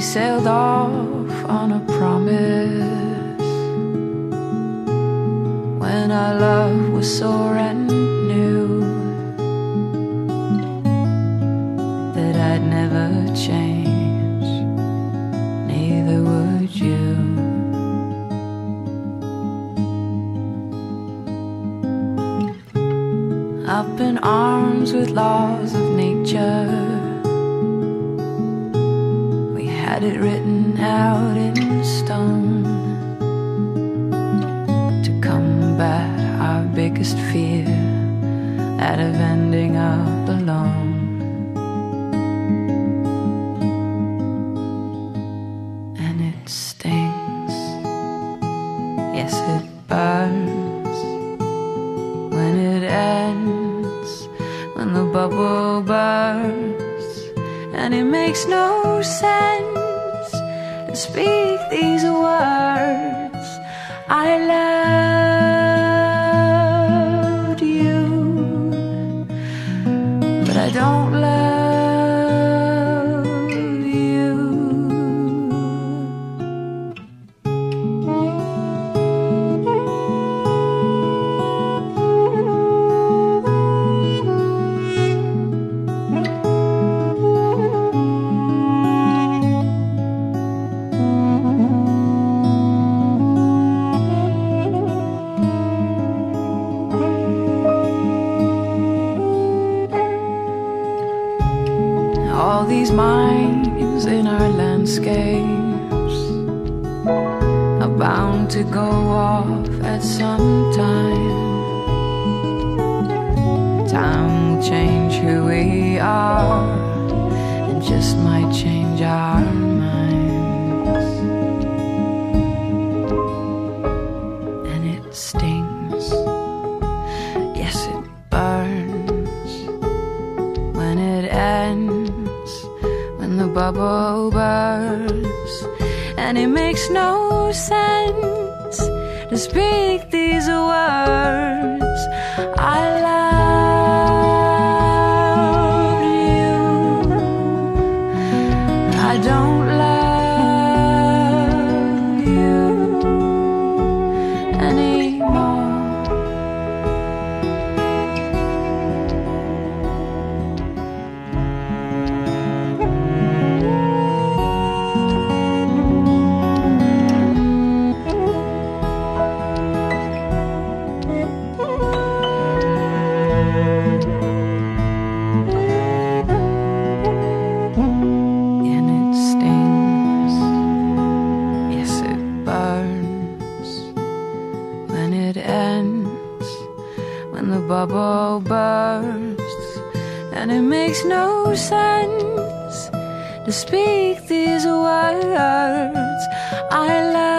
sailed off on a promise when our love was so brand new that I'd never change, neither would you. Up in arms with laws of nature, we had it written out in stone to combat our biggest fear, that of ending up alone. And it stings, yes it burns when it ends, when the bubble bursts, and it makes no sense to speak these words. I loved you, but I don't love you. All these minds in our landscapes are bound to go off at some time. Time will change who we are, and just might change our minds. And it stings, yes it burns when it ends, when the bubble bursts, and it makes no sense to speak these words. I loved you, I don't love you anymore. It ends when the bubble bursts, and it makes no sense to speak these words. I love